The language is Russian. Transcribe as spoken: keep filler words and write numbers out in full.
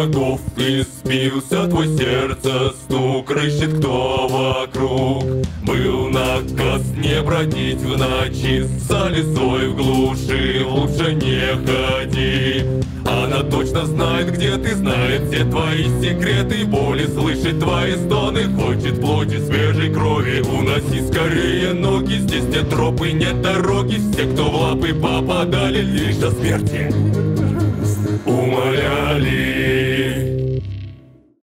шагов и сбился твой сердце стук, рыщет кто вокруг. Был наказ не бродить в ночи, за лесой в глуши лучше не ходи. Она точно знает, где ты, знает все твои секреты, боли, слышит твои стоны, хочет плоти свежей крови. Уноси скорее ноги, здесь нет тропы, нет дороги. Все, кто в лапы попадали, лишь до смерти умоляли.